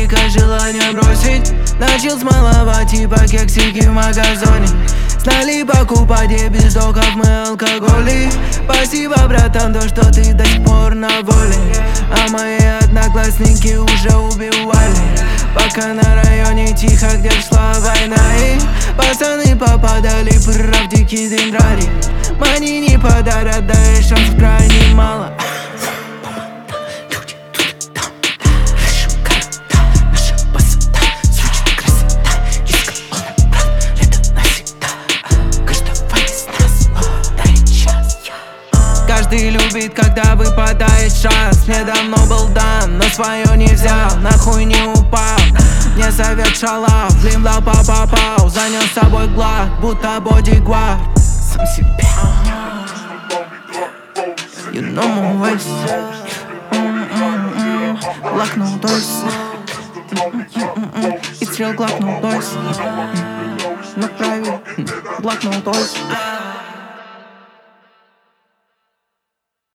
паника, желание бросить. Начал смаловать типа кексики в магазоне. Стали покупать и без доков мы алкоголи. Спасибо, братан, то, что ты до сих пор на воле. А мои одноклассники уже убивали. Пока на районе тихо, где шла война. И пацаны попадали в дикий дендрарий. Мани не подарят, да и шансов крайне мало. Каждый любит, когда выпадает шанс. Мне давно был дан, но свое не взял, нахуй не упал. Мне совет шалав, блимла попал. Занес с собой глад, будто бодигвард. Сам себе. You know my ways. Glock no toys. It's real Glock no toys. No private, Glock no toys.